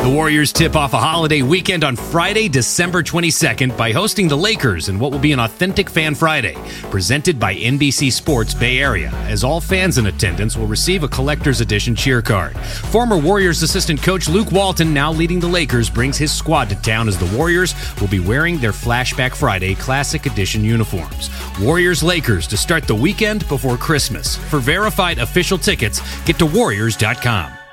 The Warriors tip off a holiday weekend on Friday, December 22nd by hosting the Lakers in what will be an authentic Fan Friday, presented by NBC Sports Bay Area, as all fans in attendance will receive a collector's edition cheer card. Former Warriors assistant coach Luke Walton, now leading the Lakers, brings his squad to town as the Warriors will be wearing their Flashback Friday Classic Edition uniforms. Warriors-Lakers to start the weekend before Christmas. For verified official tickets, get to Warriors.com.